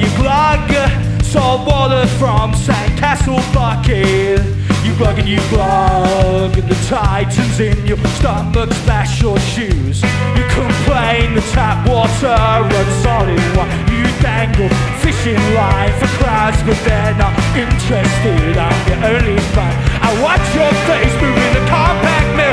you glug salt water from Sandcastle bucket. You glug and you glug, and the Titans in your stomach splash your shoes. You complain the tap water runs solid while you dangle fishing line for crowds, but they're not interested. I'm your only fan. I watch your face moving the compact mirror.